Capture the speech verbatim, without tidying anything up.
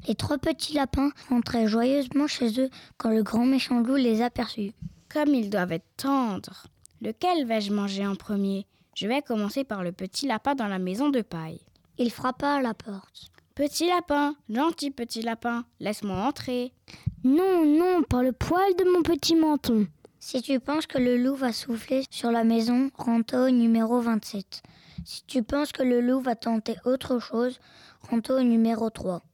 Les trois petits lapins rentraient joyeusement chez eux quand le grand méchant loup les aperçut. Comme ils doivent être tendres. Lequel vais-je manger en premier ? Je vais commencer par le petit lapin dans la maison de paille. Il frappa à la porte. Petit lapin, gentil petit lapin, laisse-moi entrer. Non, non, pas le poil de mon petit menton. Si tu penses que le loup va souffler sur la maison, rentre au numéro vingt-sept. Si tu penses que le loup va tenter autre chose, rentre au numéro trois.